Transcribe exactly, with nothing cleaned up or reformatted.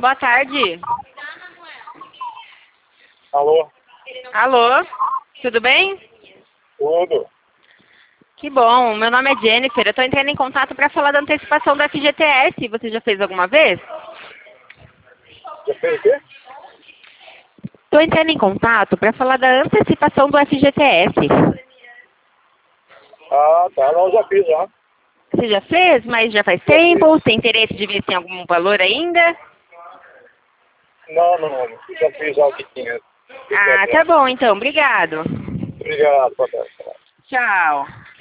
Boa tarde. Alô? Alô? Tudo bem? Tudo? Que bom. Meu nome é Jennifer. Eu estou entrando em contato para falar da antecipação do F G T S. Você já fez alguma vez? Já fez o quê? Estou entrando em contato para falar da antecipação do F G T S. Ah, tá. Não, já fiz já. Você já fez? Mas já faz Já tempo? fiz. Tem interesse de ver se tem algum valor ainda? Não, não. Já fiz já o que tinha. Ah, tá bom então. Obrigado. Obrigado, boa tarde. Tchau.